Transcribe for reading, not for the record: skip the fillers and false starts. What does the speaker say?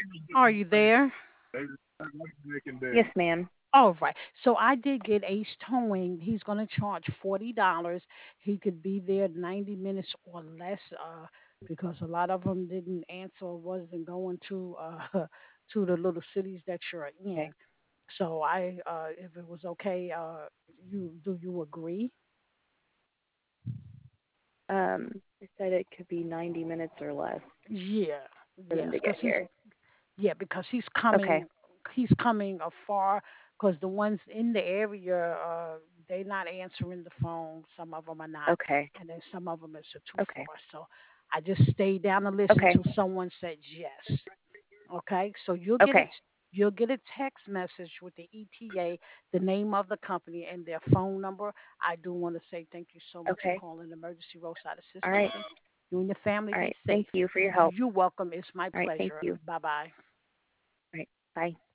Are you there? Yes, ma'am. All right. So I did get Ace Towing. He's going to charge $40. He could be there 90 minutes or less because a lot of them didn't answer or wasn't going to to the little cities that you're Okay. in. So if it was okay, you agree? I said it could be 90 minutes or less Yeah. for Yes, them to because get here. because Okay. he's coming afar because the ones in the area they not answering the phone, some of them are not, Okay. and then some of them is too Okay. far. So I just stayed down to listen Okay. until someone said yes. Okay, so Okay. you'll get a text message with the ETA, the name of the company, and their phone number. I do want to say thank you so much for Okay. calling Emergency Roadside All Assistance, right. and you and your family All be right. Thank safe. you for your help. You're welcome. It's my All right. Thank pleasure. you. Bye bye. All right. Bye.